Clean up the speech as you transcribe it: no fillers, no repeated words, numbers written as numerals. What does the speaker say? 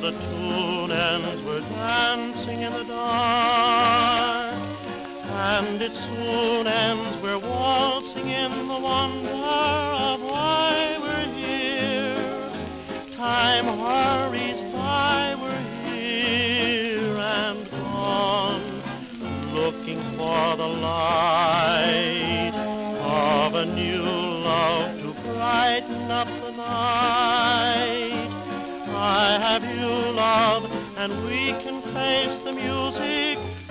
the tune ends, we're dancing in the dark. And it soon ends, we're waltzing in the wonder of why we're here. Time hurries by, we're here and gone, looking for the light of a new love to brighten up the night. I have you, love, and we can face the music